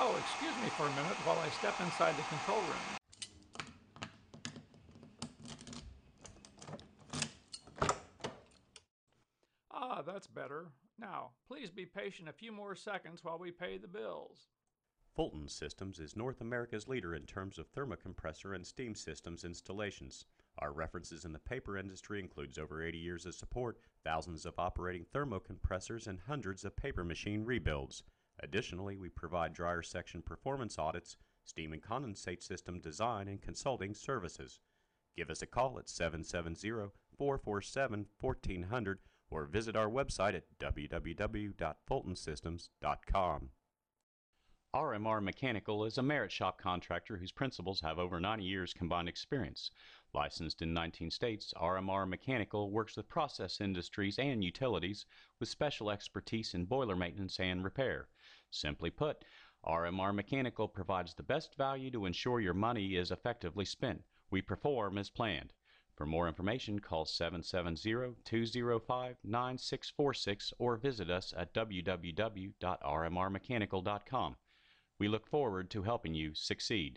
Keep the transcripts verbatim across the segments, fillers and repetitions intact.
Oh, excuse me for a minute while I step inside the control room. Ah, that's better. Now, please be patient a few more seconds while we pay the bills. Fulton Systems is North America's leader in terms of thermocompressor and steam systems installations. Our references in the paper industry includes over eighty years of support, thousands of operating thermocompressors, and hundreds of paper machine rebuilds. Additionally, we provide dryer section performance audits, steam and condensate system design, and consulting services. Give us a call at seven seven zero, four four seven, one four zero zero or visit our website at w w w dot fulton systems dot com. R M R Mechanical is a merit shop contractor whose principals have over ninety years combined experience. Licensed in nineteen states, R M R Mechanical works with process industries and utilities with special expertise in boiler maintenance and repair. Simply put, R M R Mechanical provides the best value to ensure your money is effectively spent. We perform as planned. For more information, call seven seven zero, two zero five, nine six four six or visit us at w w w dot r m r mechanical dot com. We look forward to helping you succeed.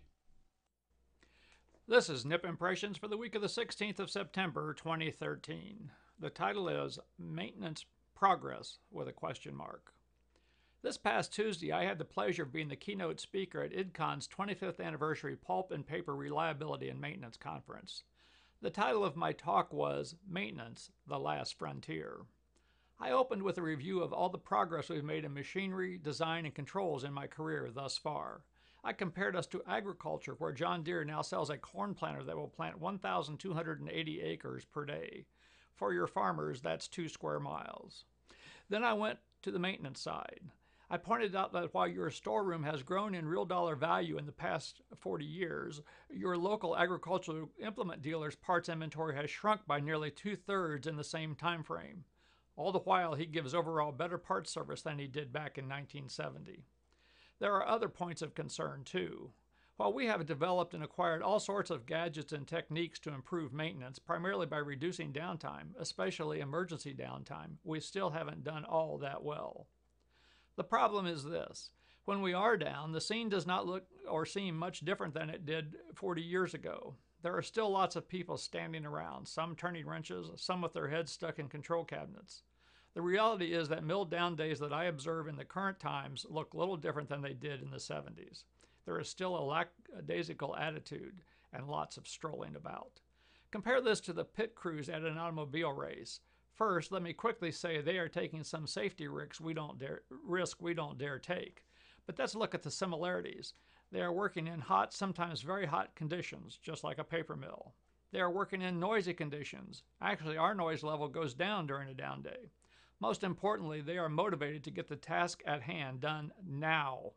This is N I P Impressions for the week of the sixteenth of September, twenty thirteen. The title is Maintenance Progress with a question mark. This past Tuesday, I had the pleasure of being the keynote speaker at IDCON's twenty-fifth anniversary Pulp and Paper Reliability and Maintenance Conference. The title of my talk was Maintenance, the Last Frontier. I opened with a review of all the progress we've made in machinery, design, and controls in my career thus far. I compared us to agriculture, where John Deere now sells a corn planter that will plant one thousand two hundred eighty acres per day. For your farmers, that's two square miles. Then I went to the maintenance side. I pointed out that while your storeroom has grown in real dollar value in the past forty years, your local agricultural implement dealer's parts inventory has shrunk by nearly two-thirds in the same time frame. All the while, he gives overall better parts service than he did back in nineteen seventy. There are other points of concern, too. While we have developed and acquired all sorts of gadgets and techniques to improve maintenance, primarily by reducing downtime, especially emergency downtime, we still haven't done all that well. The problem is this. When we are down, the scene does not look or seem much different than it did forty years ago. There are still lots of people standing around, some turning wrenches, some with their heads stuck in control cabinets. The reality is that mill down days that I observe in the current times look little different than they did in the seventies. There is still a lackadaisical attitude and lots of strolling about. Compare this to the pit crews at an automobile race. First, let me quickly say they are taking some safety risks we don't dare, risk we don't dare take. But let's look at the similarities. They are working in hot, sometimes very hot conditions, just like a paper mill. They are working in noisy conditions. Actually, our noise level goes down during a down day. Most importantly, they are motivated to get the task at hand done now.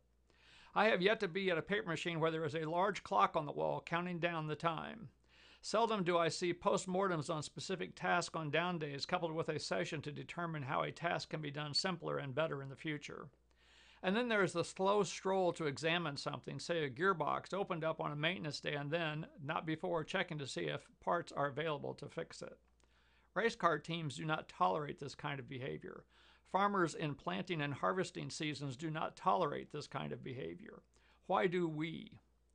I have yet to be at a paper machine where there is a large clock on the wall counting down the time. Seldom do I see postmortems on specific tasks on down days coupled with a session to determine how a task can be done simpler and better in the future. And then there is the slow stroll to examine something, say a gearbox, opened up on a maintenance day and then, not before checking to see if parts are available to fix it. Race car teams do not tolerate this kind of behavior. Farmers in planting and harvesting seasons do not tolerate this kind of behavior. Why do we?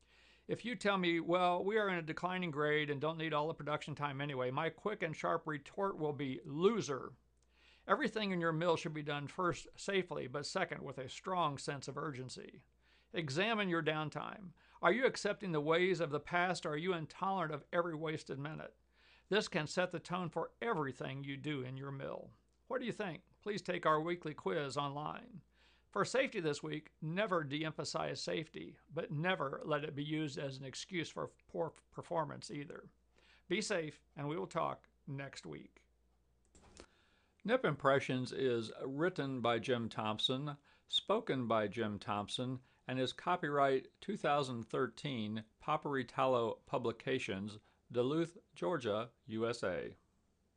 If you tell me, well, we are in a declining grade and don't need all the production time anyway, my quick and sharp retort will be, loser. Everything in your mill should be done first safely, but second with a strong sense of urgency. Examine your downtime. Are you accepting the ways of the past, or are you intolerant of every wasted minute? This can set the tone for everything you do in your mill. What do you think? Please take our weekly quiz online. For safety this week, never de-emphasize safety, but never let it be used as an excuse for poor performance either. Be safe, and we will talk next week. N I P Impressions is written by Jim Thompson, spoken by Jim Thompson, and is copyright two thousand thirteen Paperitalo Publications, Duluth, Georgia, U S A.